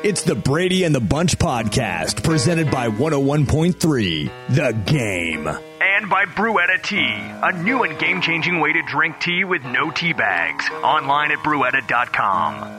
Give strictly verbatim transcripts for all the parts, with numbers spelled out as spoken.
It's the Brady and the Bunch podcast, presented by one oh one point three The Game. And by Bruetta Tea, a new and game-changing way to drink tea with no tea bags. Online at bruetta dot com.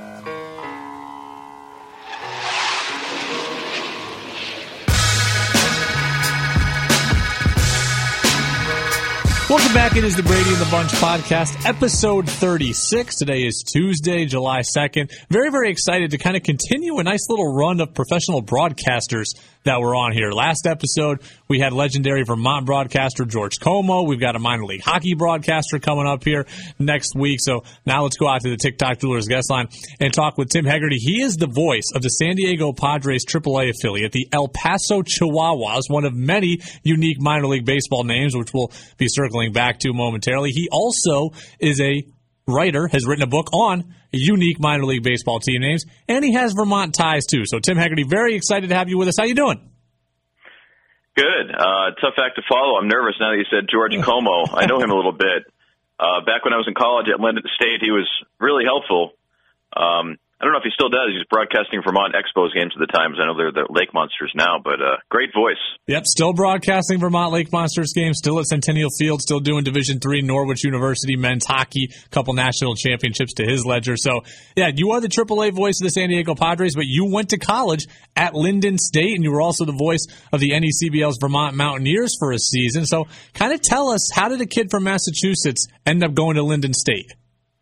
Welcome back. It is the Brady and the Bunch podcast, episode thirty-six. Today is Tuesday, July second. Very, very excited to kind of continue a nice little run of professional broadcasters that were on here. Last episode, we had legendary Vermont broadcaster George Como. We've got a minor league hockey broadcaster coming up here next week. So now let's go out to the TikTok Jewelers guest line and talk with Tim Hegarty. He is the voice of the San Diego Padres triple A affiliate, the El Paso Chihuahuas, one of many unique minor league baseball names, which we'll be circling back to momentarily. He also is a writer, has written a book on unique minor league baseball team names, and he has Vermont ties too. So Tim Hegarty, very excited to have you with us. How you doing? Good. Uh, tough act to follow. I'm nervous now that you said George Como. I know him a little bit. Uh, back when I was in college at Linden State, he was really helpful. Um, I don't know if he still does. He's broadcasting Vermont Expos games at the times. I know they're the Lake Monsters now, but uh, great voice. Yep, still broadcasting Vermont Lake Monsters games, still at Centennial Field, still doing Division three Norwich University men's hockey, couple national championships to his ledger. So, yeah, you are the triple A voice of the San Diego Padres, but you went to college at Linden State, and you were also the voice of the N E C B L's Vermont Mountaineers for a season. So kind of tell us, how did a kid from Massachusetts end up going to Linden State?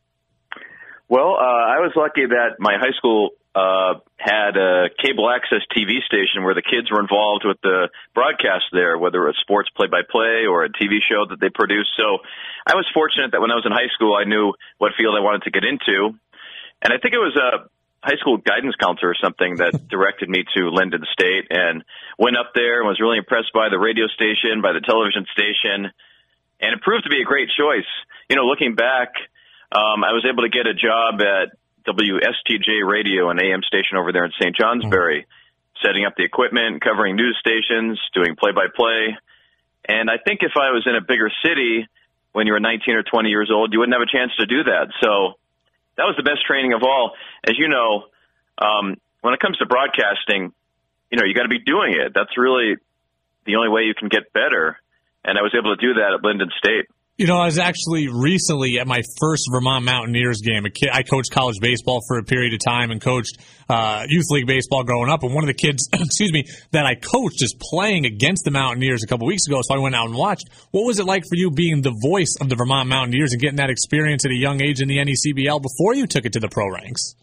Well, uh, I was lucky that my high school uh, had a cable access T V station where the kids were involved with the broadcast there, whether it was sports play-by-play or a T V show that they produced. So I was fortunate that when I was in high school, I knew what field I wanted to get into. And I think it was a high school guidance counselor or something that directed me to Linden State, and went up there and was really impressed by the radio station, by the television station, and it proved to be a great choice. You know, looking back, Um, I was able to get a job at W S T J Radio, an A M station over there in Saint Johnsbury, mm-hmm. setting up the equipment, covering news stations, doing play-by-play. And I think if I was in a bigger city when you were nineteen or twenty years old, you wouldn't have a chance to do that. So that was the best training of all. As you know, um, when it comes to broadcasting, you know, you got to be doing it. That's really the only way you can get better. And I was able to do that at Linden State. You know, I was actually recently at my first Vermont Mountaineers game. A kid, I coached college baseball for a period of time and coached uh, youth league baseball growing up. And one of the kids, excuse me, that I coached is playing against the Mountaineers a couple weeks ago. So I went out and watched. What was it like for you being the voice of the Vermont Mountaineers and getting that experience at a young age in the N E C B L before you took it to the pro ranks?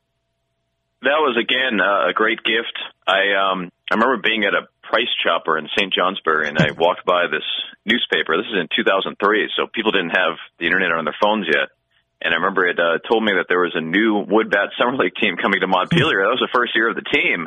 That was, again, uh, a great gift. I um, I remember being at a Price Chopper in Saint Johnsbury, and I walked by this newspaper. This is in two thousand three, so people didn't have the internet on their phones yet. And I remember it uh, told me that there was a new Wood Bat Summer League team coming to Montpelier. That was the first year of the team.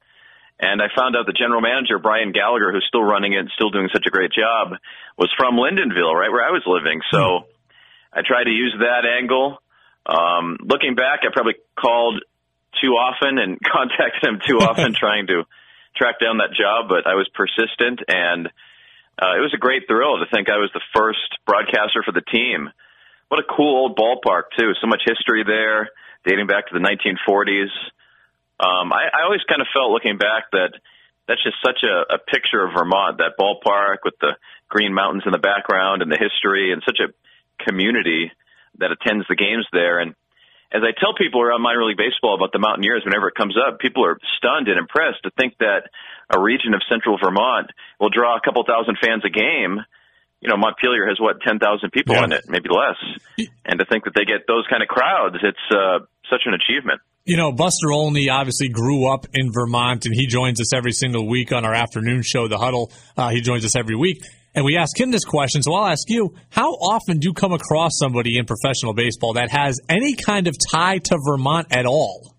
And I found out the general manager, Brian Gallagher, who's still running it and still doing such a great job, was from Lindenville, right where I was living. So I tried to use that angle. Um, looking back, I probably called too often and contacted him too often trying to track down that job, but I was persistent, and uh, it was a great thrill to think I was the first broadcaster for the team. What a cool old ballpark, too. So much history there, dating back to the nineteen forties. Um, I, I always kind of felt, looking back, that that's just such a, a picture of Vermont, that ballpark with the green mountains in the background and the history, and such a community that attends the games there. And as I tell people around minor league baseball about the Mountaineers, whenever it comes up, people are stunned and impressed to think that a region of central Vermont will draw a couple thousand fans a game. You know, Montpelier has, what, ten thousand people yeah. in it, maybe less. And to think that they get those kind of crowds, it's uh, such an achievement. You know, Buster Olney obviously grew up in Vermont, and he joins us every single week on our afternoon show, The Huddle. Uh, he joins us every week. And we ask him this question, so I'll ask you, how often do you come across somebody in professional baseball that has any kind of tie to Vermont at all?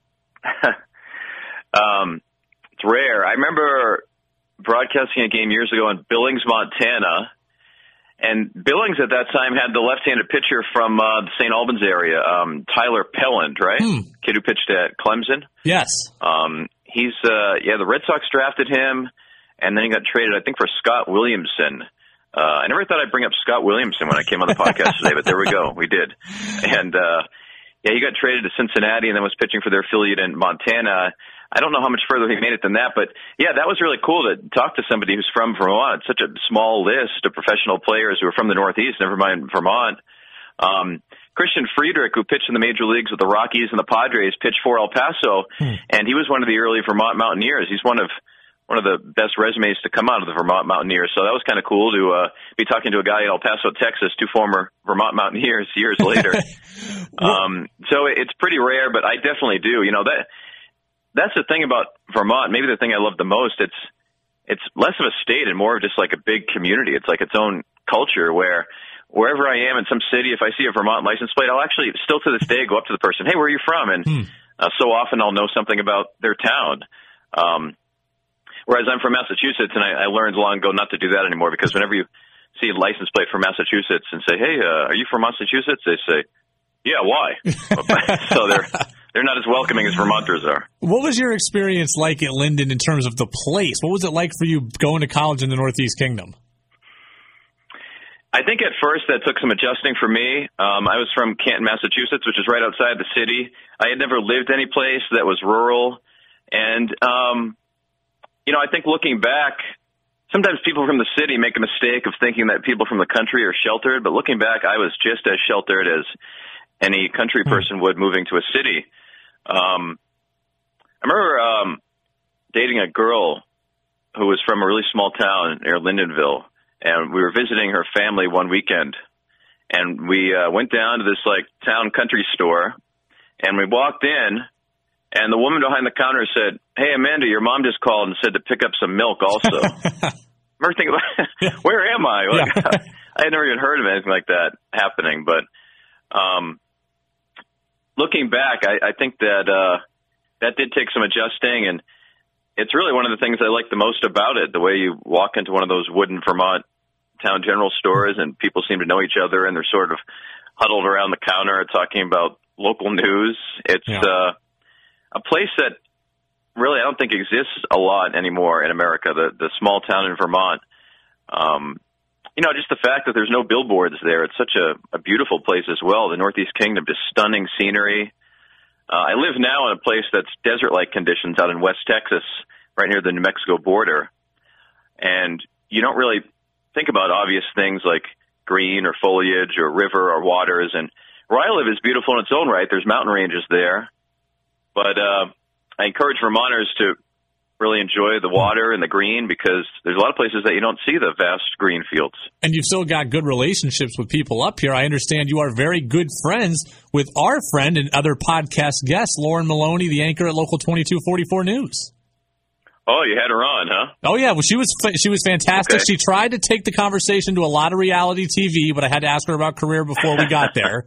um, it's rare. I remember broadcasting a game years ago in Billings, Montana, and Billings at that time had the left-handed pitcher from uh, the Saint Albans area, um, Tyler Pelland, right? Hmm. Kid who pitched at Clemson. Yes. Um, he's, uh, yeah, the Red Sox drafted him. And then he got traded, I think, for Scott Williamson. Uh, I never thought I'd bring up Scott Williamson when I came on the podcast today, but there we go. We did. And, uh, Yeah, he got traded to Cincinnati and then was pitching for their affiliate in Montana. I don't know how much further he made it than that, but yeah, that was really cool to talk to somebody who's from Vermont. Such a small list of professional players who are from the Northeast, never mind Vermont. Um, Christian Friedrich, who pitched in the major leagues with the Rockies and the Padres, pitched for El Paso, hmm. and he was one of the early Vermont Mountaineers. He's one of one of the best resumes to come out of the Vermont Mountaineers. So that was kind of cool to uh, be talking to a guy in El Paso, Texas, two former Vermont Mountaineers years later. um, so it's pretty rare, but I definitely do. You know, that that's the thing about Vermont. Maybe the thing I love the most, it's it's less of a state and more of just like a big community. It's like its own culture where wherever I am in some city, if I see a Vermont license plate, I'll actually still to this day go up to the person, hey, where are you from? And hmm. uh, so often I'll know something about their town. Um, whereas I'm from Massachusetts, and I, I learned long ago not to do that anymore, because whenever you see a license plate from Massachusetts and say, hey, uh, are you from Massachusetts? They say, yeah, why? So they're they're not as welcoming as Vermonters are. What was your experience like at Linden in terms of the place? What was it like for you going to college in the Northeast Kingdom? I think at first that took some adjusting for me. Um, I was from Canton, Massachusetts, which is right outside the city. I had never lived any place that was rural. And, um, you know, I think looking back, sometimes people from the city make a mistake of thinking that people from the country are sheltered. But looking back, I was just as sheltered as any country person would moving to a city. Um, I remember um, dating a girl who was from a really small town near Lindenville. And we were visiting her family one weekend, and we uh, went down to this like town country store, and we walked in, and the woman behind the counter said, hey, Amanda, your mom just called and said to pick up some milk also. I remember thinking, where am I? Like, yeah. I had never even heard of anything like that happening. But um, looking back, I, I think that uh, that did take some adjusting, and it's really one of the things I like the most about it, the way you walk into one of those wooden Vermont town general stores and people seem to know each other and they're sort of huddled around the counter talking about local news. It's yeah. uh, a place that really I don't think exists a lot anymore in America, the, the small town in Vermont. Um, you know, just the fact that there's no billboards there. It's such a, a beautiful place as well. The Northeast Kingdom, just stunning scenery. Uh, I live now in a place that's desert-like conditions out in West Texas, right near the New Mexico border. And you don't really think about obvious things like green or foliage or river or waters. And where I live is beautiful in its own right. There's mountain ranges there. But uh, I encourage Vermonters to really enjoy the water and the green, because there's a lot of places that you don't see the vast green fields. And you've still got good relationships with people up here. I understand you are very good friends with our friend and other podcast guest, Lauren Maloney, the anchor at Local twenty-two forty-four News. Oh, you had her on, huh? Oh, yeah. Well, she was she was fantastic. Okay. She tried to take the conversation to a lot of reality T V, but I had to ask her about career before we got there.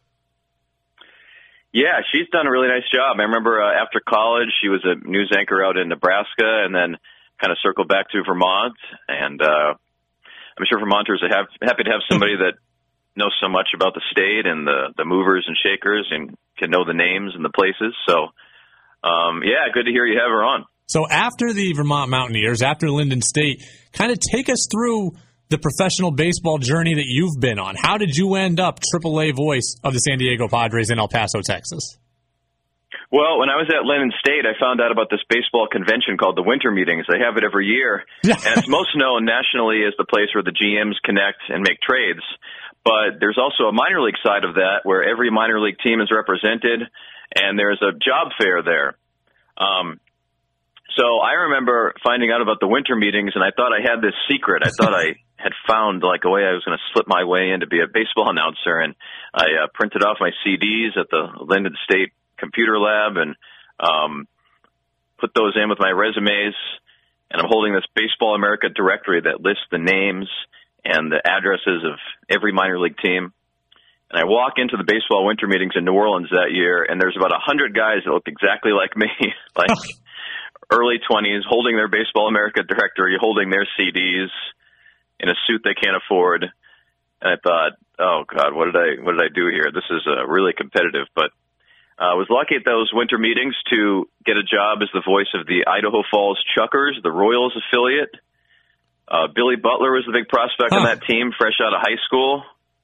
Yeah, she's done a really nice job. I remember uh, after college, she was a news anchor out in Nebraska and then kind of circled back to Vermont. And uh, I'm sure Vermonters are have, happy to have somebody that knows so much about the state and the, the movers and shakers and can know the names and the places. So, um, yeah, good to hear you have her on. So after the Vermont Mountaineers, after Linden State, kind of take us through the professional baseball journey that you've been on. How did you end up triple A voice of the San Diego Padres in El Paso, Texas? Well, when I was at Linden State, I found out about this baseball convention called the Winter Meetings. They have it every year, and it's most known nationally as the place where the G Ms connect and make trades. But there's also a minor league side of that where every minor league team is represented, and there's a job fair there. Um, so I remember finding out about the Winter Meetings, and I thought I had this secret. I thought I had found like a way I was going to slip my way in to be a baseball announcer, and I uh, printed off my C Ds at the Linden State computer lab and um, put those in with my resumes, and I'm holding this Baseball America directory that lists the names and the addresses of every minor league team. And I walk into the baseball winter meetings in New Orleans that year, and there's about a hundred guys that look exactly like me, like early twenties, holding their Baseball America directory, holding their C Ds in a suit they can't afford. And I thought, oh God, what did I, what did I do here? This is uh, really competitive, but I uh, was lucky at those winter meetings to get a job as the voice of the Idaho Falls Chuckers, the Royals affiliate. Uh, Billy Butler was the big prospect huh. on that team, fresh out of high school.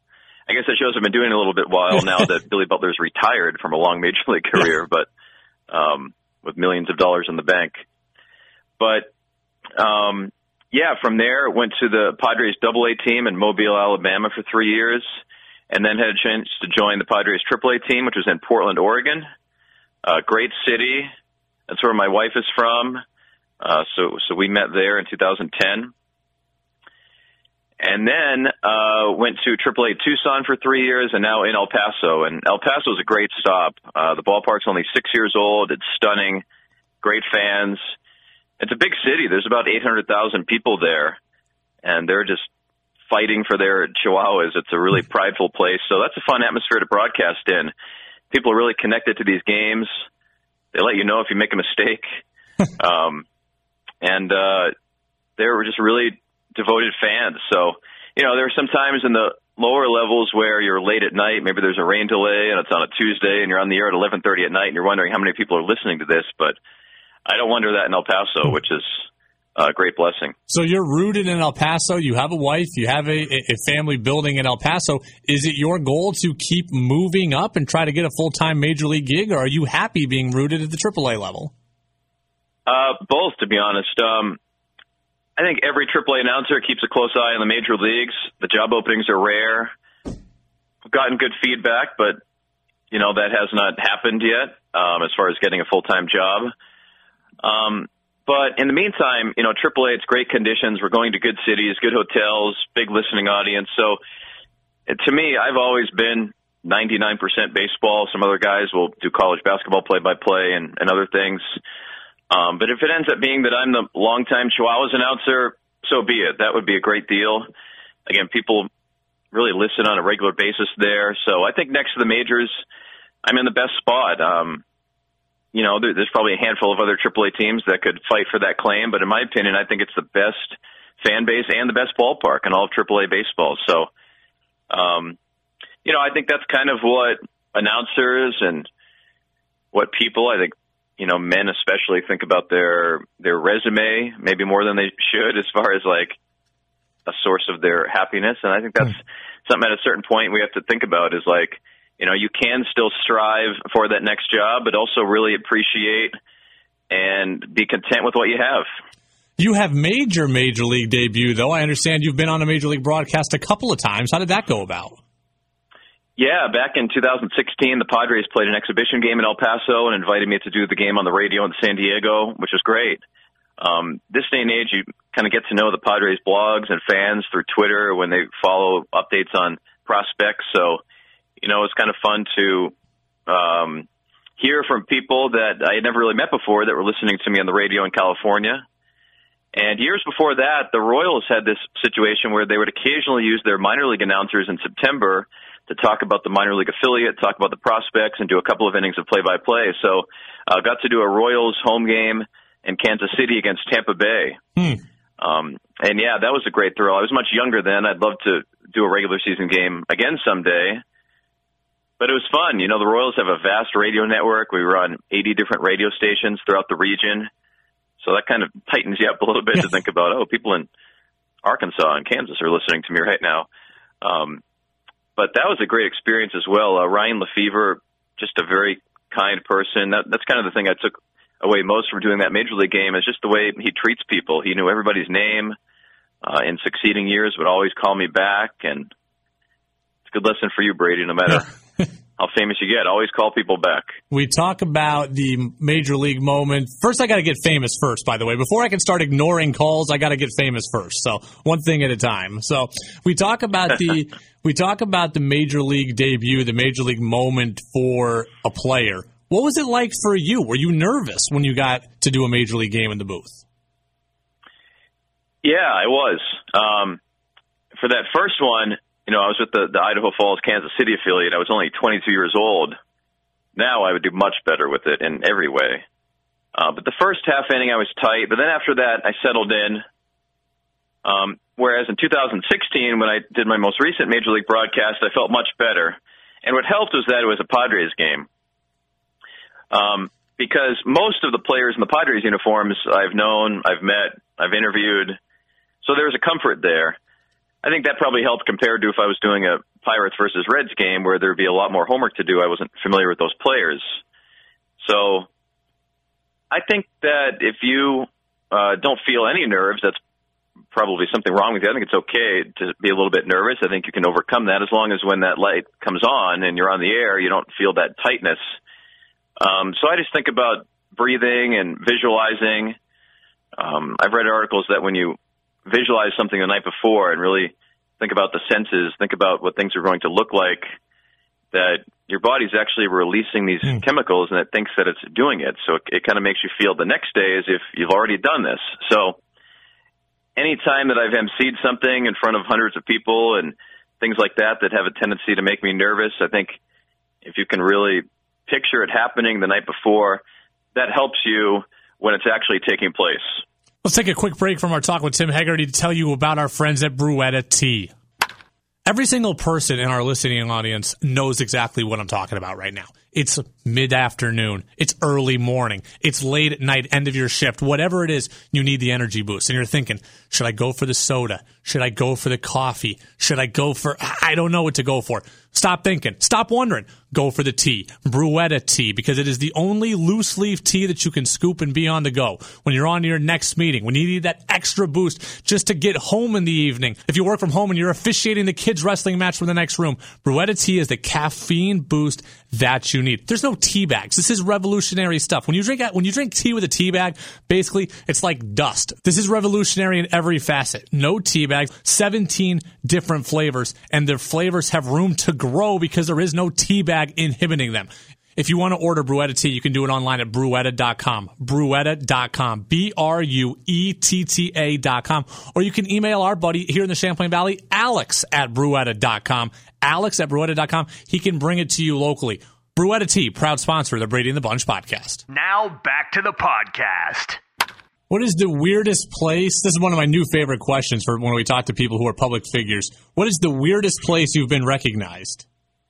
I guess that shows I've been doing it a little bit while now that Billy Butler's retired from a long major league career, but um, with millions of dollars in the bank. But um, yeah, from there went to the Padres Double A team in Mobile, Alabama for three years, and then had a chance to join the Padres Triple A team, which was in Portland, Oregon. Uh, great city. That's where my wife is from. Uh, so so we met there in two thousand ten. And then uh, went to Triple A Tucson for three years, and now in El Paso. And El Paso is a great stop. Uh, the ballpark's only six years old. It's stunning. Great fans. It's a big city. There's about eight hundred thousand people there, and they're just fighting for their Chihuahuas. It's a really prideful place. So that's a fun atmosphere to broadcast in. People are really connected to these games. They let you know if you make a mistake. um, and uh, they're just really devoted fans. So, you know, there are some times in the lower levels where you're late at night, maybe there's a rain delay and it's on a Tuesday and you're on the air at eleven thirty at night and you're wondering how many people are listening to this, but I don't wonder that in El Paso, which is a great blessing. So you're rooted in El Paso, you have a wife, you have a, a family building in El Paso. Is it your goal to keep moving up and try to get a full-time major league gig, or are you happy being rooted at the triple A level? Uh, both, to be honest. Um, I think every triple A announcer keeps a close eye on the major leagues. The job openings are rare. I've gotten good feedback, but, you know, that has not happened yet um, as far as getting a full-time job. Um, but in the meantime, you know, triple A, it's great conditions. We're going to good cities, good hotels, big listening audience. So to me, I've always been ninety-nine percent baseball. Some other guys will do college basketball play-by-play and, and other things. Um, but if it ends up being that I'm the longtime Chihuahuas announcer, so be it. That would be a great deal. Again, people really listen on a regular basis there. So I think next to the majors, I'm in the best spot. Um, you know, there, there's probably a handful of other triple A teams that could fight for that claim. But in my opinion, I think it's the best fan base and the best ballpark in all of triple A baseball. So, um, you know, I think that's kind of what announcers and what people, I think, you know, men especially think about their their resume maybe more than they should as far as like a source of their happiness. And I think that's mm. something at a certain point we have to think about is like, you know, you can still strive for that next job, but also really appreciate and be content with what you have. You have made your major league debut, though. I understand you've been on a major league broadcast a couple of times. How did that go about? Yeah, back in two thousand sixteen, the Padres played an exhibition game in El Paso and invited me to do the game on the radio in San Diego, which was great. Um, this day and age, you kind of get to know the Padres blogs and fans through Twitter when they follow updates on prospects. So, you know, it's kind of fun to um, hear from people that I had never really met before that were listening to me on the radio in California. And years before that, the Royals had this situation where they would occasionally use their minor league announcers in September to talk about the minor league affiliate, talk about the prospects, and do a couple of innings of play-by-play. So I uh, got to do a Royals home game in Kansas City against Tampa Bay. Hmm. Um, and, yeah, that was a great thrill. I was much younger then. I'd love to do a regular season game again someday. But it was fun. You know, the Royals have a vast radio network. We were on eighty different radio stations throughout the region. So that kind of tightens you up a little bit to think about, oh, people in Arkansas and Kansas are listening to me right now. Um, but that was a great experience as well. Uh, Ryan Lefevre, just a very kind person. That, that's kind of the thing I took away most from doing that major league game is just the way he treats people. He knew everybody's name. Uh, in succeeding years would always call me back. And it's a good lesson for you, Brady, no matter how famous you get. Always call people back. We talk about the major league moment. First, I got to get famous first, by the way. Before I can start ignoring calls, I got to get famous first. So one thing at a time. So we talk about the we talk about the major league debut, the major league moment for a player. What was it like for you? Were you nervous when you got to do a major league game in the booth? Yeah, I was. Um, for that first one, you know, I was with the, the Idaho Falls, Kansas City affiliate. I was only twenty-two years old. Now I would do much better with it in every way. Uh, but the first half inning I was tight, but then after that I settled in. Um, whereas in two thousand sixteen, when I did my most recent Major League broadcast, I felt much better. And what helped was that it was a Padres game. Um, because most of the players in the Padres uniforms I've known, I've met, I've interviewed. So there was a comfort there. I think that probably helped compared to if I was doing a Pirates versus Reds game where there'd be a lot more homework to do. I wasn't familiar with those players. So I think that if you uh, don't feel any nerves, that's probably something wrong with you. I think it's okay to be a little bit nervous. I think you can overcome that as long as when that light comes on and you're on the air, you don't feel that tightness. Um, so I just think about breathing and visualizing. Um, I've read articles that when you visualize something the night before and really think about the senses, think about what things are going to look like, that your body's actually releasing these mm. chemicals and it thinks that it's doing it. So it, it kind of makes you feel the next day as if you've already done this. So any time that I've emceed something in front of hundreds of people and things like that that have a tendency to make me nervous, I think if you can really picture it happening the night before, that helps you when it's actually taking place. Let's take a quick break from our talk with Tim Hegarty to tell you about our friends at Bruetta Tea. Every single person in our listening audience knows exactly what I'm talking about right now. It's mid-afternoon. It's early morning. It's late at night, end of your shift. Whatever it is, you need the energy boost. And you're thinking, should I go for the soda? Should I go for the coffee? Should I go for... I don't know what to go for. Stop thinking. Stop wondering. Go for the tea. Bruetta Tea, because it is the only loose leaf tea that you can scoop and be on the go. When you're on to your next meeting, when you need that extra boost just to get home in the evening. If you work from home and you're officiating the kids' wrestling match from the next room, Bruetta Tea is the caffeine boost that you need. There's no tea bags. This is revolutionary stuff. When you drink when you drink tea with a tea bag, basically it's like dust. This is revolutionary in every facet. No tea bags, seventeen different flavors, and their flavors have room to grow because there is no tea bag inhibiting them. If you want to order Bruetta Tea, you can do it online at bruetta dot com. Bruetta dot com. B R U E T T A dot com. Or you can email our buddy here in the Champlain Valley, Alex at bruetta dot com. Alex at bruetta dot com. He can bring it to you locally. Bruetta Tea, proud sponsor of the Brady and the Bunch podcast. Now back to the podcast. What is the weirdest place? This is one of my new favorite questions for when we talk to people who are public figures. What is the weirdest place you've been recognized?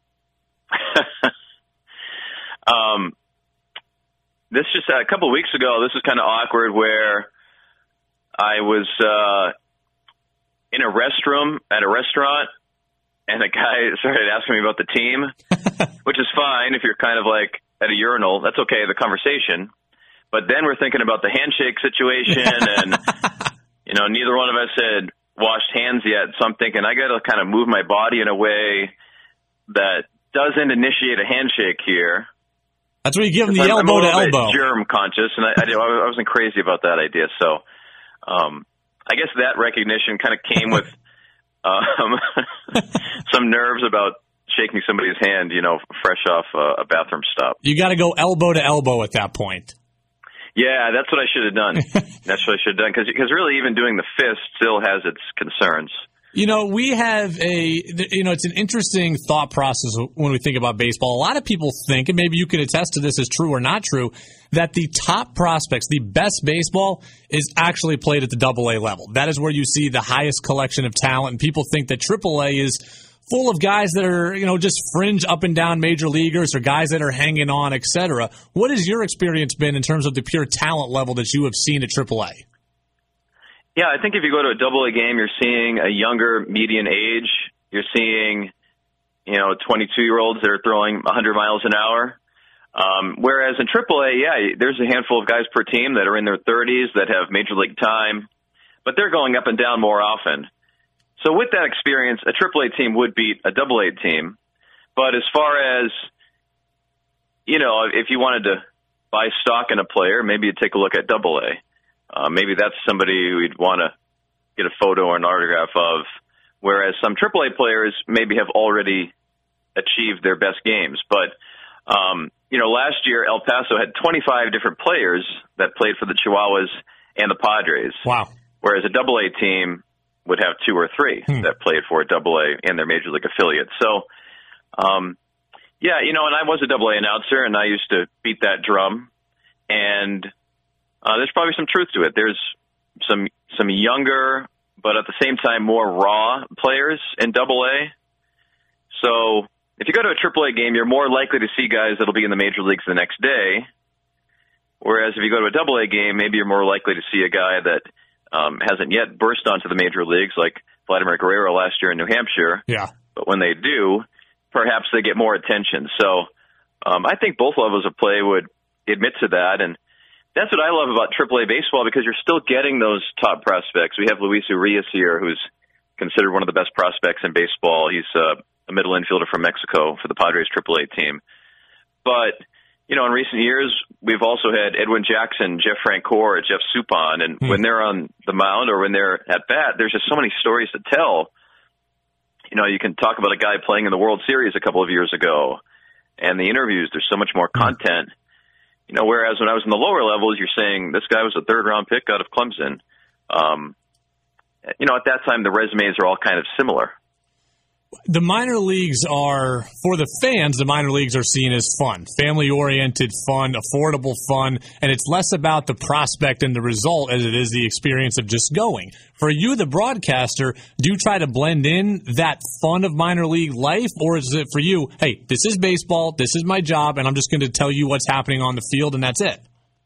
um, this just a couple of weeks ago. This was kind of awkward. Where I was uh, in a restroom at a restaurant, and a guy started asking me about the team, which is fine if you're kind of like at a urinal. That's okay, the conversation. But then we're thinking about the handshake situation, and, you know, neither one of us had washed hands yet. So I'm thinking I got to kind of move my body in a way that doesn't initiate a handshake here. That's where you give them the I'm, elbow I'm to elbow. Germ conscious, and I, I, I wasn't crazy about that idea. So um, I guess that recognition kind of came with um, some nerves about shaking somebody's hand, you know, fresh off uh, a bathroom stop. You got to go elbow to elbow at that point. Yeah, that's what I should have done. That's what I should have done. Because really even doing the fist still has its concerns. You know, we have a, you know, it's an interesting thought process when we think about baseball. A lot of people think, and maybe you can attest to this as true or not true, that the top prospects, the best baseball, is actually played at the double A level. That is where you see the highest collection of talent, and people think that triple A is full of guys that are, you know, just fringe up and down major leaguers or guys that are hanging on, et cetera. What has your experience been in terms of the pure talent level that you have seen at triple A? Yeah, I think if you go to a double A game, you're seeing a younger median age. You're seeing, you know, twenty-two-year-olds that are throwing one hundred miles an hour. Um, whereas in triple A, yeah, there's a handful of guys per team that are in their thirties that have major league time, but they're going up and down more often. So with that experience, a triple A team would beat a double A team. But as far as, you know, if you wanted to buy stock in a player, maybe you'd take a look at double A. Uh, maybe that's somebody who you'd want to get a photo or an autograph of, whereas some triple A players maybe have already achieved their best games. But, um, you know, last year El Paso had twenty-five different players that played for the Chihuahuas and the Padres. Wow. Whereas a double A team would have two or three hmm. that played for a double A and their major league affiliate. So, um, yeah, you know, and I was a double A announcer, and I used to beat that drum, and uh, there's probably some truth to it. There's some some younger, but at the same time more raw players in double A. So if you go to a triple A game, you're more likely to see guys that'll be in the major leagues the next day. Whereas if you go to a double A game, maybe you're more likely to see a guy that um, hasn't yet burst onto the major leagues, like Vladimir Guerrero last year in New Hampshire. Yeah. but when they do, perhaps they get more attention. So um, I think both levels of play would admit to that, and that's what I love about triple A baseball, because you're still getting those top prospects. We have Luis Urias here, who's considered one of the best prospects in baseball. He's uh, a middle infielder from Mexico for the Padres triple A team. But, you know, in recent years, we've also had Edwin Jackson, Jeff Francoeur, Jeff Suppan, and mm. when they're on the mound or when they're at bat, there's just so many stories to tell. You know, you can talk about a guy playing in the World Series a couple of years ago, and the interviews, there's so much more content. You know, whereas when I was in the lower levels, you're saying this guy was a third-round pick out of Clemson. Um, you know, at that time, the resumes are all kind of similar. The minor leagues are, for the fans, the minor leagues are seen as fun, family-oriented fun, affordable fun, and it's less about the prospect and the result as it is the experience of just going. For you, the broadcaster, do you try to blend in that fun of minor league life, or is it for you, hey, this is baseball, this is my job, and I'm just going to tell you what's happening on the field, and that's it?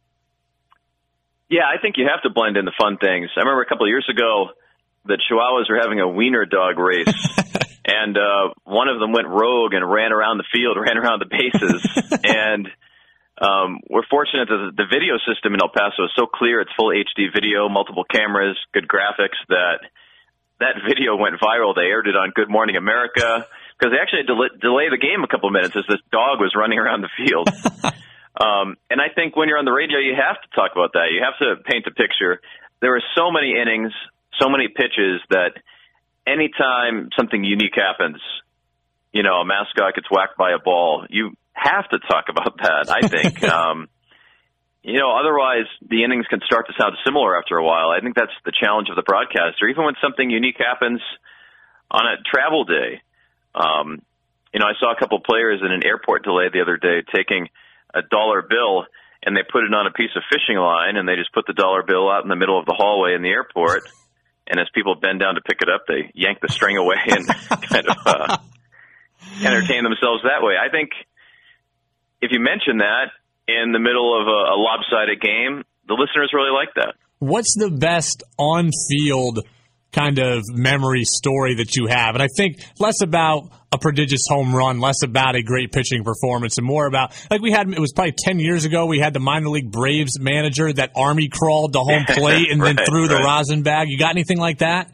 Yeah, I think you have to blend in the fun things. I remember a couple of years ago, the Chihuahuas were having a wiener dog race, and uh, one of them went rogue and ran around the field, ran around the bases. and um, we're fortunate that the video system in El Paso is so clear. It's full H D video, multiple cameras, good graphics, that that video went viral. They aired it on Good Morning America, because they actually had to del- delay the game a couple of minutes as this dog was running around the field. um, and I think when you're on the radio, you have to talk about that. You have to paint a picture. There are so many innings, so many pitches, that anytime something unique happens, you know, a mascot gets whacked by a ball, you have to talk about that, I think. um, you know, otherwise the innings can start to sound similar after a while. I think that's the challenge of the broadcaster. Even when something unique happens on a travel day, um, you know, I saw a couple players in an airport delay the other day taking a dollar bill, and they put it on a piece of fishing line, and they just put the dollar bill out in the middle of the hallway in the airport. And as people bend down to pick it up, they yank the string away and kind of uh, entertain themselves that way. I think if you mention that in the middle of a, a lopsided game, the listeners really like that. What's the best on-field kind of memory story that you have? And I think less about a prodigious home run, less about a great pitching performance, and more about, like we had, it was probably ten years ago, we had the minor league Braves manager that army crawled to home plate and right, then threw right. the rosin bag. You got anything like that?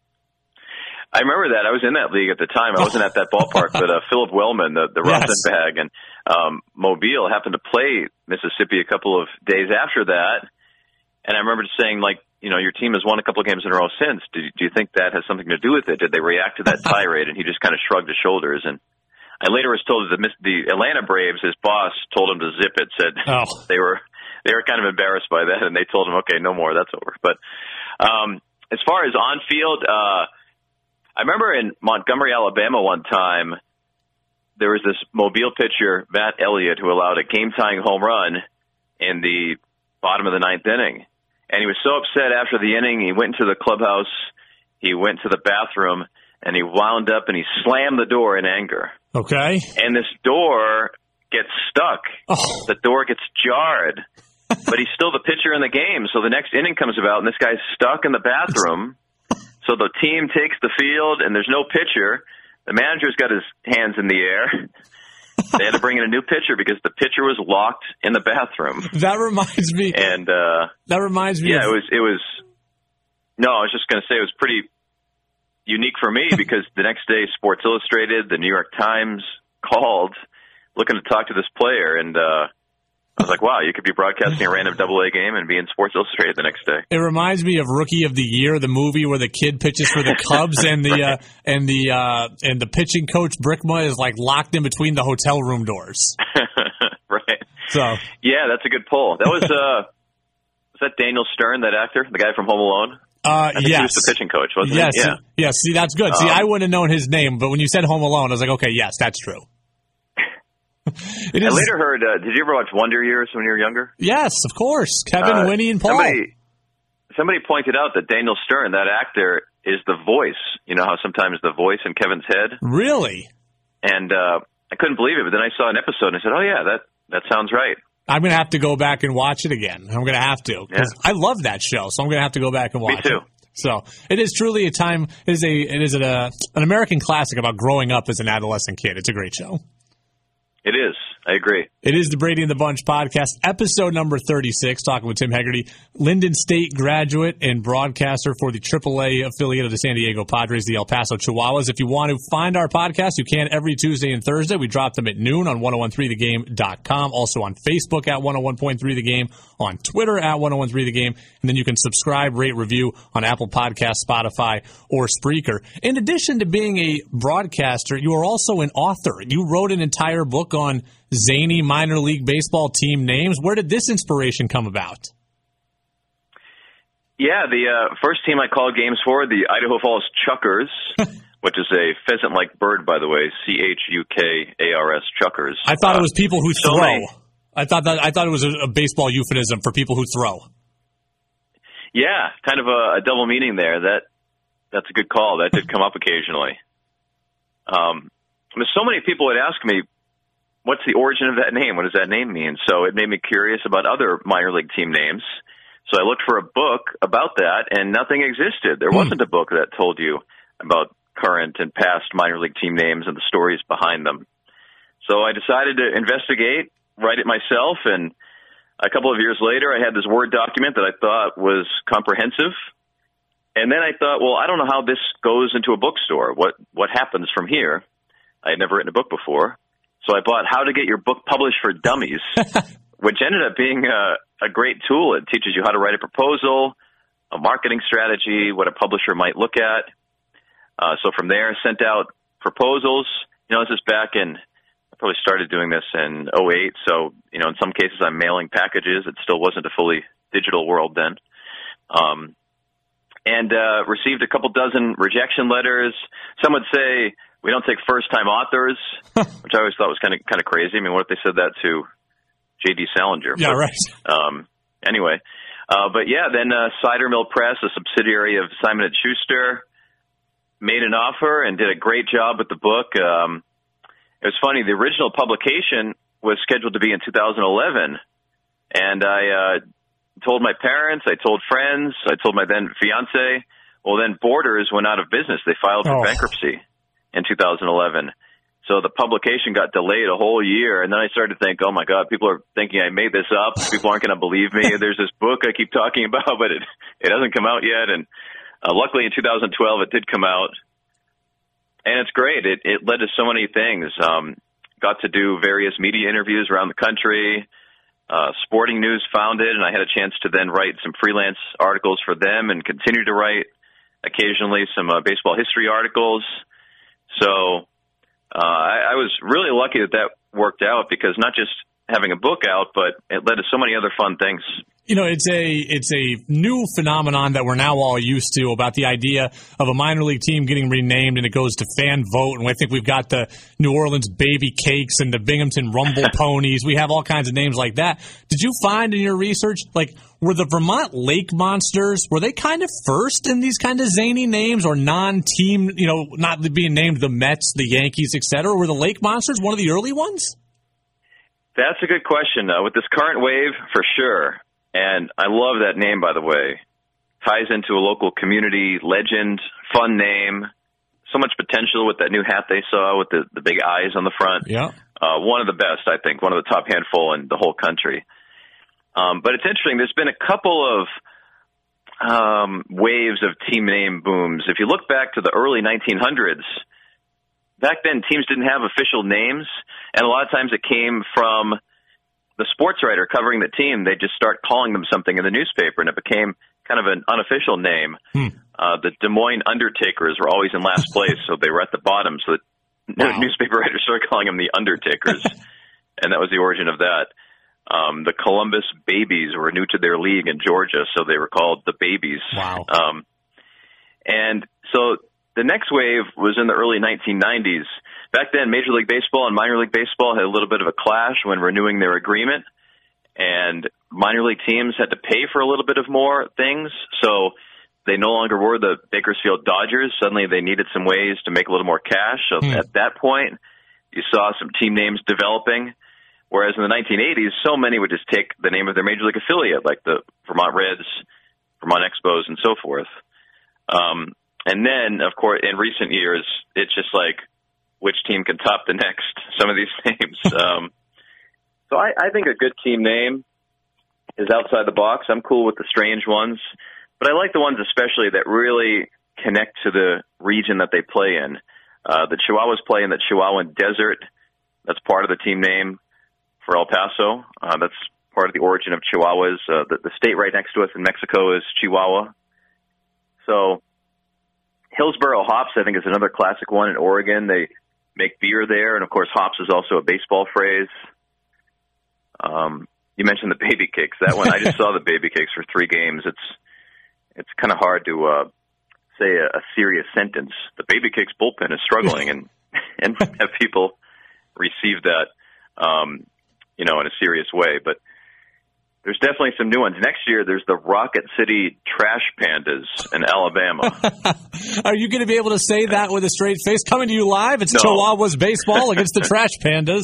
I remember that. I was in that league at the time. I wasn't at that ballpark, but uh, Philip Wellman, the, the rosin yes. bag, and um, Mobile happened to play Mississippi a couple of days after that. And I remember just saying, like, you know, your team has won a couple of games in a row since. Do, do you think that has something to do with it? Did they react to that tirade? And he just kind of shrugged his shoulders. And I later was told that the, the Atlanta Braves, his boss, told him to zip it. Said oh. they were they were kind of embarrassed by that, and they told him, okay, no more, that's over. But um, as far as on field, uh, I remember in Montgomery, Alabama, one time there was this Mobile pitcher, Matt Elliott, who allowed a game-tying home run in the bottom of the ninth inning. And he was so upset after the inning, he went into the clubhouse, he went to the bathroom, and he wound up and he slammed the door in anger. Okay. And this door gets stuck. Oh. The door gets jarred. But he's still the pitcher in the game. So the next inning comes about, and this guy's stuck in the bathroom. So the team takes the field, and there's no pitcher. The manager's got his hands in the air. They had to bring in a new pitcher because the pitcher was locked in the bathroom. That reminds me. And uh, that reminds me. Yeah, of... it was. It was. No, I was just going to say it was pretty unique for me because the next day, Sports Illustrated, the New York Times called looking to talk to this player, and uh, I was like, "Wow, you could be broadcasting a random Double A game and be in Sports Illustrated the next day." It reminds me of Rookie of the Year, the movie where the kid pitches for the Cubs and the uh, and the uh, and the pitching coach Brickma is like locked in between the hotel room doors. Right. So yeah, that's a good pull. That was uh, was that Daniel Stern, that actor, the guy from Home Alone? Uh, I think yes. He was the pitching coach, wasn't yes. he? Yeah. Yes. See, that's good. Um, See, I wouldn't have known his name, but when you said Home Alone, I was like, okay, yes, that's true. It I is, later heard, uh, did you ever watch Wonder Years when you were younger? Yes, of course. Kevin, uh, Winnie, and Paul. Somebody, somebody pointed out that Daniel Stern, that actor, is the voice. You know how sometimes the voice in Kevin's head? Really? And uh, I couldn't believe it, but then I saw an episode and I said, oh, yeah, that, that sounds right. I'm going to have to go back and watch it again. I'm going to have to. Because yeah. I love that show, so I'm going to have to go back and watch it. Me too. It. So it is truly a time. It is a it is a an American classic about growing up as an adolescent kid. It's a great show. It is. I agree. It is the Brady and the Bunch podcast, episode number thirty-six, talking with Tim Hegarty, Linden State graduate and broadcaster for the triple A affiliate of the San Diego Padres, the El Paso Chihuahuas. If you want to find our podcast, you can every Tuesday and Thursday. We drop them at noon on ten thirteen the game dot com, also on Facebook at one oh one point three the game, on Twitter at ten thirteen the game, and then you can subscribe, rate, review on Apple Podcasts, Spotify, or Spreaker. In addition to being a broadcaster, you are also an author. You wrote an entire book on zany minor league baseball team names. Where did this inspiration come about? Yeah, the uh, first team I called games for, the Idaho Falls Chuckers, which is a pheasant-like bird, by the way, C H U K A R S, Chuckers. I thought uh, it was people who so throw. many. I thought that I thought it was a, a baseball euphemism for people who throw. Yeah, kind of a, a double meaning there. That that's a good call. That did come up occasionally. Um, so many people would ask me, what's the origin of that name? What does that name mean? So it made me curious about other minor league team names. So I looked for a book about that, and nothing existed. There wasn't a book that told you about current and past minor league team names and the stories behind them. So I decided to investigate, write it myself, and a couple of years later I had this Word document that I thought was comprehensive. And then I thought, well, I don't know how this goes into a bookstore. What what happens from here? I had never written a book before. So I bought How to Get Your Book Published for Dummies, which ended up being a, a great tool. It teaches you how to write a proposal, a marketing strategy, what a publisher might look at. Uh, so from there, sent out proposals. You know, this is back in, I probably started doing this in oh eight. So, you know, in some cases I'm mailing packages. It still wasn't a fully digital world then. Um, and uh, received a couple dozen rejection letters. Some would say, we don't take first-time authors, which I always thought was kind of kind of crazy. I mean, what if they said that to J D Salinger? Yeah, but, right. Um, anyway, uh, but yeah, then uh, Cider Mill Press, a subsidiary of Simon and Schuster, made an offer and did a great job with the book. Um, it was funny. The original publication was scheduled to be in two thousand eleven, and I uh, told my parents, I told friends, I told my then fiance. Well, then Borders went out of business. They filed for oh. bankruptcy in two thousand eleven. So the publication got delayed a whole year, and then I started to think, oh my God, people are thinking I made this up. People aren't going to believe me. There's this book I keep talking about, but it, it hasn't come out yet. And uh, luckily in two thousand twelve, it did come out. And it's great. It, it led to so many things. Um, got to do various media interviews around the country. Uh, Sporting News found it, and I had a chance to then write some freelance articles for them and continue to write occasionally some uh, baseball history articles. So uh, I, I was really lucky that that worked out, because not just having a book out, but it led to so many other fun things. You know, it's a it's a new phenomenon that we're now all used to, about the idea of a minor league team getting renamed and it goes to fan vote. And I think we've got the New Orleans Baby Cakes and the Binghamton Rumble Ponies. We have all kinds of names like that. Did you find in your research, like, were the Vermont Lake Monsters, were they kind of first in these kind of zany names, or non-team, you know, not being named the Mets, the Yankees, et cetera? Were the Lake Monsters one of the early ones? That's a good question. Uh, with this current wave, for sure. And I love that name, by the way. Ties into a local community legend, fun name, so much potential with that new hat they saw with the, the big eyes on the front. Yeah. Uh, one of the best, I think, one of the top handful in the whole country. Um, but it's interesting. There's been a couple of um, waves of team name booms. If you look back to the early nineteen hundreds, back then teams didn't have official names, and a lot of times it came from the sports writer covering the team. They just start calling them something in the newspaper, and it became kind of an unofficial name. Hmm. Uh, the Des Moines Undertakers were always in last place, so they were at the bottom. So the wow. newspaper writers started calling them the Undertakers, and that was the origin of that. Um, the Columbus Babies were new to their league in Georgia, so they were called the Babies. Wow. Um, and so the next wave was in the early nineteen nineties. Back then, Major League Baseball and Minor League Baseball had a little bit of a clash when renewing their agreement, and minor league teams had to pay for a little bit of more things, so they no longer were the Bakersfield Dodgers. Suddenly they needed some ways to make a little more cash. So mm. at that point, you saw some team names developing, whereas in the nineteen eighties, so many would just take the name of their Major League affiliate, like the Vermont Reds, Vermont Expos, and so forth. Um, and then, of course, in recent years, it's just like which team can top the next, some of these names. um, so I, I think a good team name is outside the box. I'm cool with the strange ones, but I like the ones especially that really connect to the region that they play in. Uh, the Chihuahuas play in the Chihuahuan Desert. That's part of the team name for El Paso. Uh, that's part of the origin of Chihuahuas. Uh, the, the state right next to us in Mexico is Chihuahua. So Hillsboro Hops, I think, is another classic one in Oregon. They make beer there, and of course, hops is also a baseball phrase. Um, you mentioned the Baby Cakes. That one, I just saw the Baby Cakes for three games. It's it's kind of hard to uh, say a, a serious sentence. The Baby Cakes bullpen is struggling, and and have people receive that, um, you know, in a serious way. But there's definitely some new ones. Next year, there's the Rocket City Trash Pandas in Alabama. Are you going to be able to say that with a straight face? Coming to you live, it's no. Chihuahuas baseball against the Trash Pandas.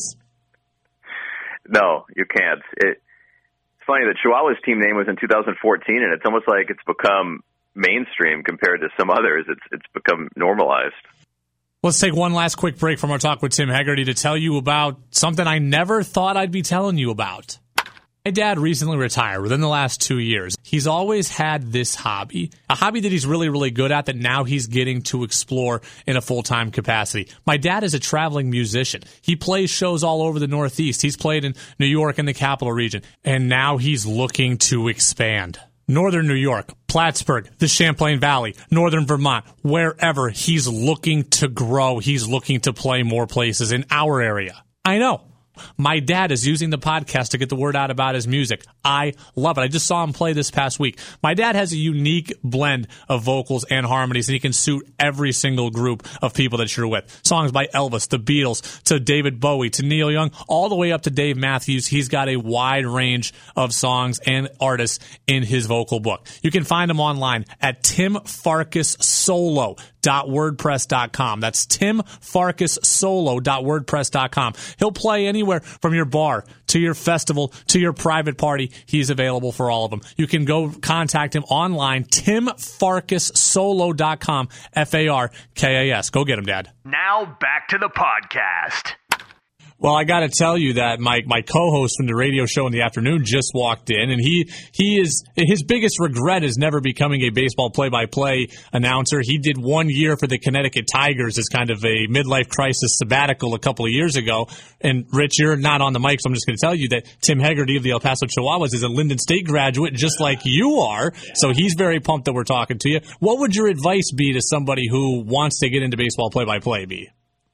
No, you can't. It, it's funny, the Chihuahuas team name was in two thousand fourteen, and it's almost like it's become mainstream compared to some others. It's it's become normalized. Let's take one last quick break from our talk with Tim Hegarty to tell you about something I never thought I'd be telling you about. My dad recently retired within the last two years. He's always had this hobby, a hobby that he's really, really good at that now he's getting to explore in a full-time capacity. My dad is a traveling musician. He plays shows all over the Northeast. He's played in New York and the Capital Region, and now he's looking to expand. Northern New York, Plattsburgh, the Champlain Valley, Northern Vermont, wherever he's looking to grow, he's looking to play more places in our area. I know. My dad is using the podcast to get the word out about his music. I love it. I just saw him play this past week. My dad has a unique blend of vocals and harmonies, and he can suit every single group of people that you're with. Songs by Elvis, the Beatles, to David Bowie, to Neil Young, all the way up to Dave Matthews. He's got a wide range of songs and artists in his vocal book. You can find him online at tim farkas solo dot wordpress dot com. That's tim farkas solo dot wordpress dot com. He'll play anywhere from your bar to your festival to your private party. He's available for all of them. You can go contact him online, tim farkas solo dot com, F A R K A S. Go get him, Dad. Now back to the podcast. Well, I got to tell you that my, my co-host from the radio show in the afternoon just walked in, and he he is his biggest regret is never becoming a baseball play-by-play announcer. He did one year for the Connecticut Tigers as kind of a midlife crisis sabbatical a couple of years ago. And Rich, you're not on the mic, so I'm just going to tell you that Tim Hegarty of the El Paso Chihuahuas is a Linden State graduate, just like you are. So he's very pumped that we're talking to you. What would your advice be to somebody who wants to get into baseball play-by-play? Be?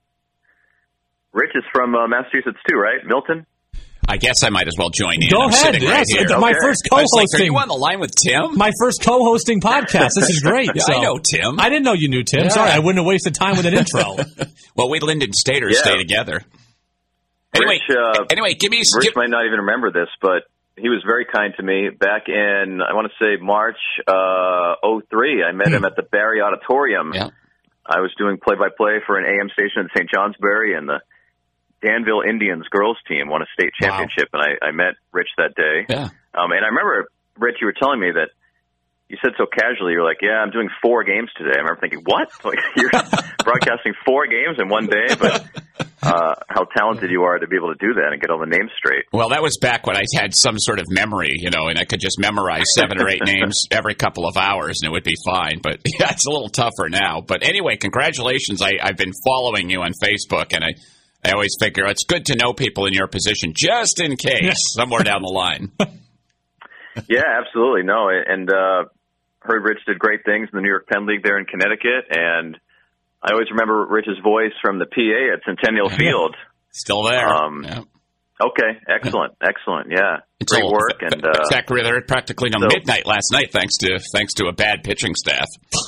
Rich is from uh, Massachusetts too, right? Milton? I guess I might as well join in. Go I'm ahead. Right yes, here. my Okay. first I was co-hosting. like, are you on the line with Tim? My first co-hosting podcast. This is great. Yeah, so. I know Tim. I didn't know you knew Tim. Yeah. Sorry, I wouldn't have wasted time with an intro. Well, we Linden Staters Yeah. stay together. Anyway, Rich, uh, anyway, give me. Rich Give, might not even remember this, but he was very kind to me back in, I want to say, March uh, oh three. I met him at the Barry Auditorium. yeah. I was doing play-by-play for an A M station in Saint Johnsbury, and the Danville Indians girls team won a state championship, wow. and I, I met Rich that day. Yeah. Um, and I remember, Rich, you were telling me that you said so casually, you're like, yeah, I'm doing four games today. I remember thinking, what? Like, you're broadcasting four games in one day? But uh, how talented you are to be able to do that and get all the names straight. Well, that was back when I had some sort of memory, you know, and I could just memorize seven or eight names every couple of hours, and it would be fine. But yeah, it's a little tougher now. But anyway, congratulations. I, I've been following you on Facebook, and I, I always figure it's good to know people in your position, just in case, somewhere down the line. Yeah, absolutely. No, and uh, heard Rich did great things in the New York Penn League there in Connecticut, and I always remember Rich's voice from the P A at Centennial Field. Still there. Um, yeah. Okay, excellent, excellent. Yeah, It's great all, uh, work. And uh, Zach Ritter practically to so, midnight last night, thanks to thanks to a bad pitching staff.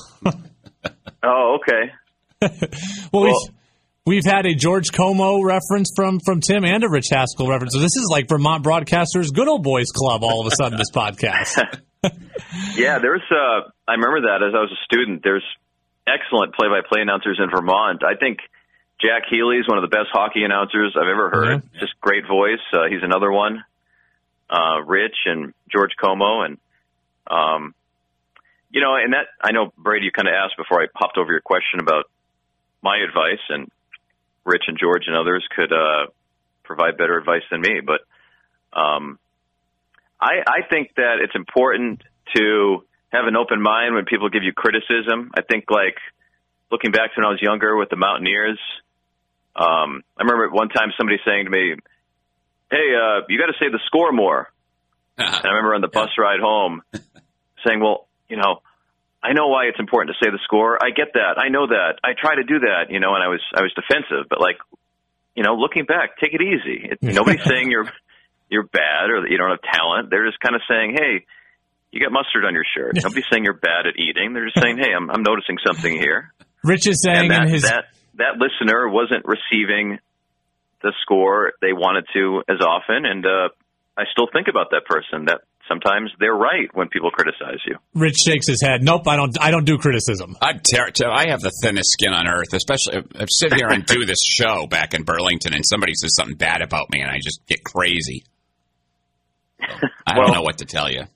Oh, okay. well, well we've, we've had a George Como reference from, from Tim and a Rich Haskell reference. So this is like Vermont Broadcasters Good Old Boys Club all of a sudden, this podcast. Yeah, there's. Uh, I remember that as I was a student. There's excellent play-by-play announcers in Vermont. I think Jack Healy is one of the best hockey announcers I've ever heard. Mm-hmm. Just great voice. Uh, he's another one. Uh, Rich and George Como, and um, you know, and that, I know, Brady, you kind of asked before I popped over your question about my advice, and Rich and George and others could uh, provide better advice than me. But um, I, I think that it's important to have an open mind when people give you criticism. I think, like, looking back to when I was younger with the Mountaineers, um, I remember at one time somebody saying to me, hey, uh, you got to say the score more. And I remember on the bus ride home saying, well, you know, I know why it's important to say the score. I get that. I know that. I try to do that, you know, and I was I was defensive. But, like, you know, looking back, take it easy. It, nobody's saying you're you're bad or that you don't have talent. They're just kind of saying, hey, you got mustard on your shirt. Nobody's saying you're bad at eating. They're just saying, hey, I'm I'm noticing something here. Rich is saying and that, in his... that, that listener wasn't receiving the score they wanted to as often, and uh, I still think about that person, that sometimes they're right when people criticize you. Rich shakes his head. Nope, I don't I don't do criticism. I'm ter- ter- I have the thinnest skin on earth, especially I sit here and do this show back in Burlington, and somebody says something bad about me, and I just get crazy. So, I well, don't know what to tell you.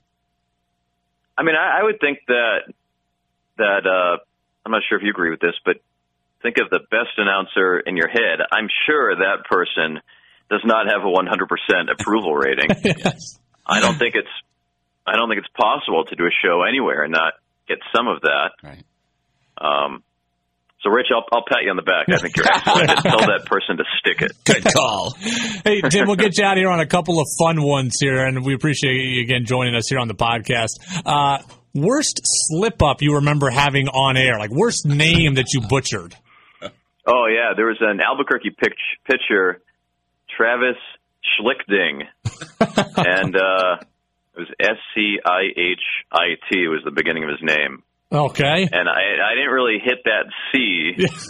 I mean, I, I would think that, that uh, I'm not sure if you agree with this, but think of the best announcer in your head. I'm sure that person does not have a one hundred percent approval rating. Yes. I don't think it's I don't think it's possible to do a show anywhere and not get some of that. Right. Um, so, Rich, I'll, I'll pat you on the back. I think you're excellent. And tell that person to stick it. Good call. Hey, Tim, we'll get you out of here on a couple of fun ones here, and we appreciate you again joining us here on the podcast. Uh, worst slip-up you remember having on air, like worst name that you butchered? Oh, yeah. There was an Albuquerque pitch, pitcher, Travis Schlichting, and uh, it was S C I H I T was the beginning of his name. Okay. And I, I didn't really hit that C,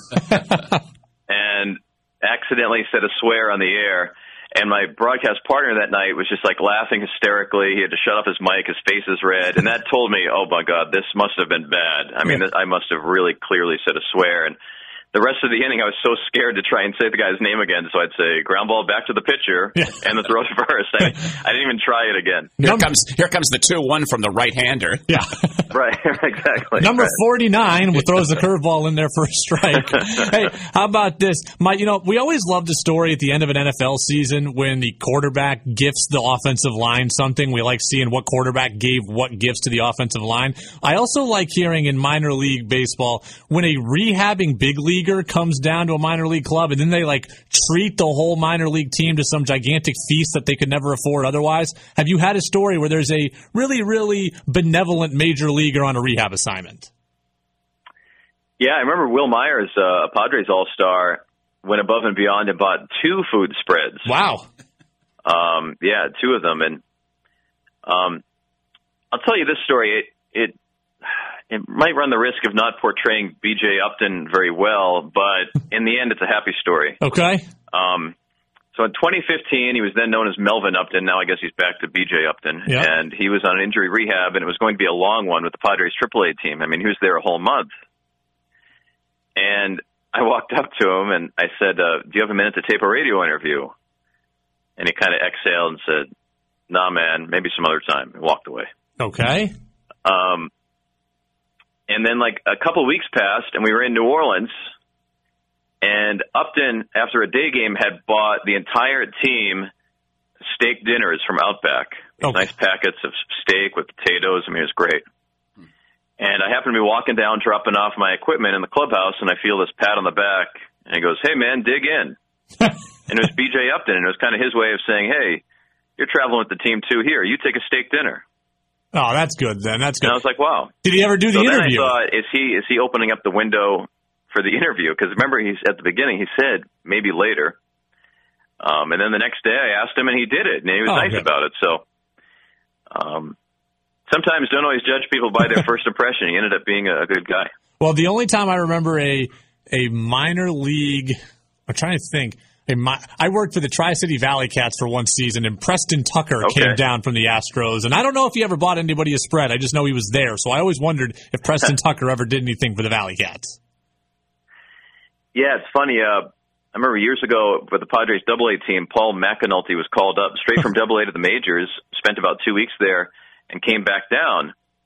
and accidentally said a swear on the air. And my broadcast partner that night was just like laughing hysterically. He had to shut off his mic. His face is red. And that told me, oh, my God, this must have been bad. I mean, I must have really clearly said a swear. And the rest of the inning, I was so scared to try and say the guy's name again. So I'd say ground ball back to the pitcher yeah. and the throw to first. I, I didn't even try it again. Here comes here comes the two one from the right-hander. Yeah. Right, exactly. Number right. forty-nine throws the curveball in there for a strike. Hey, how about this? My, you know, we always love the story at the end of an N F L season when the quarterback gifts the offensive line something. We like seeing what quarterback gave what gifts to the offensive line. I also like hearing in minor league baseball when a rehabbing big leaguer comes down to a minor league club and then they like treat the whole minor league team to some gigantic feast that they could never afford otherwise. Have you had a story where there's a really, really benevolent major leaguer on a rehab assignment? Yeah, I remember Will Myers, uh, a Padres All-Star, went above and beyond and bought two food spreads. Wow. Um, yeah, two of them. And um, I'll tell you this story. It, it it might run the risk of not portraying B J Upton very well, but in the end, it's a happy story. Okay. Um, so in twenty fifteen, he was then known as Melvin Upton. Now I guess he's back to B J Upton. Yep. And he was on injury rehab, and it was going to be a long one with the Padres triple A team. I mean, he was there a whole month. And I walked up to him, and I said, uh, do you have a minute to tape a radio interview? And he kind of exhaled and said, nah, man, maybe some other time, and walked away. Okay. Um, and then, like, a couple of weeks passed, and we were in New Orleans, and Upton, after a day game, had bought the entire team steak dinners from Outback. These okay. nice packets of steak with potatoes. I mean, it was great. And I happened to be walking down, dropping off my equipment in the clubhouse, and I feel this pat on the back, and he goes, hey, man, dig in. And it was B J Upton, and it was kind of his way of saying, hey, you're traveling with the team, too. Here, you take a steak dinner. Oh, that's good, then. That's good. And I was like, wow. Did he ever do the so interview? Then I thought, is he, is he opening up the window for the interview? Because remember, he's at the beginning, he said, maybe later. Um, and then the next day, I asked him, and he did it, and he was oh, nice good. about it. So um, sometimes don't always judge people by their first impression. He ended up being a, a good guy. Well, the only time I remember a a minor league, I'm trying to think, a mi- I worked for the Tri-City Valley Cats for one season, and Preston Tucker okay. came down from the Astros. And I don't know if he ever bought anybody a spread. I just know he was there. So I always wondered if Preston Tucker ever did anything for the Valley Cats. Yeah, it's funny. Uh, I remember years ago for the Padres Double A team, Paul McAnulty was called up straight from Double A to the majors, spent about two weeks there, and came back down.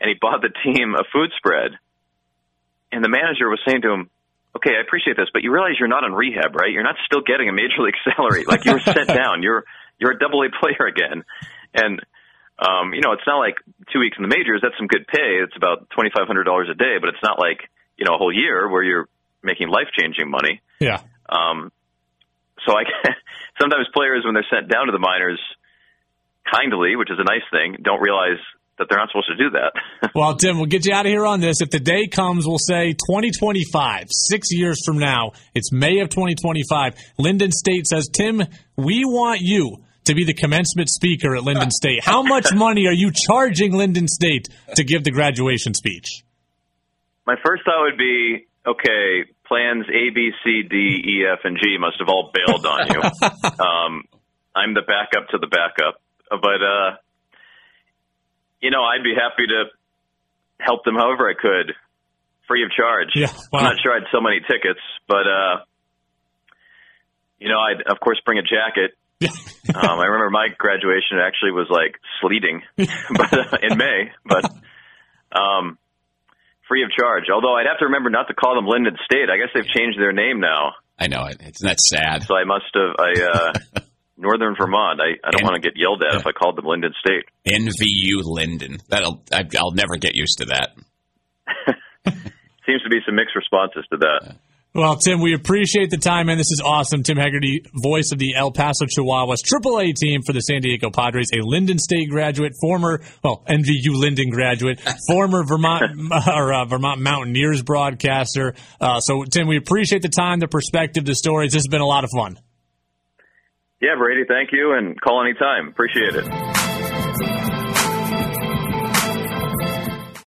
and he bought the team a food spread. And the manager was saying to him, okay, I appreciate this, but you realize you're not on rehab, right? You're not still getting a major league salary. Like, you were sent down. You're you're a double A player again. And, um, you know, it's not like two weeks in the majors. That's some good pay. It's about twenty-five hundred dollars a day, but it's not like, you know, a whole year where you're making life-changing money. Yeah. Um, so I sometimes players, when they're sent down to the minors kindly, which is a nice thing, don't realize that they're not supposed to do that. Well, Tim, we'll get you out of here on this. If the day comes, we'll say twenty twenty-five, six years from now, it's May of twenty twenty-five. Linden State says, Tim, we want you to be the commencement speaker at Linden State. How much money are you charging Linden State to give the graduation speech? My first thought would be, okay, plans A, B, C, D, E, F, and G must have all bailed on you. um, I'm the backup to the backup. But, uh, you know, I'd be happy to help them however I could, free of charge. Yeah, wow. I'm not sure I'd sell many tickets, but, uh, you know, I'd, of course, bring a jacket. um, I remember my graduation actually was, like, sleeting but uh, in May, but um, free of charge. Although I'd have to remember not to call them Linden State. I guess they've changed their name now. I know. Isn't that sad? So I must have... I. Uh, Northern Vermont. I, I don't N- want to get yelled at yeah. if I called them Linden State. N V U Linden. That'll I, I'll never get used to that. Seems to be some mixed responses to that. Well, Tim, we appreciate the time, man. This is awesome. Tim Haggerty, voice of the El Paso Chihuahuas triple A team for the San Diego Padres, a Linden State graduate, former, well, N V U Linden graduate, former Vermont or uh, Vermont Mountaineers broadcaster. Uh, so, Tim, we appreciate the time, the perspective, the stories. This has been a lot of fun. Yeah, Brady, thank you, and call anytime. Appreciate it.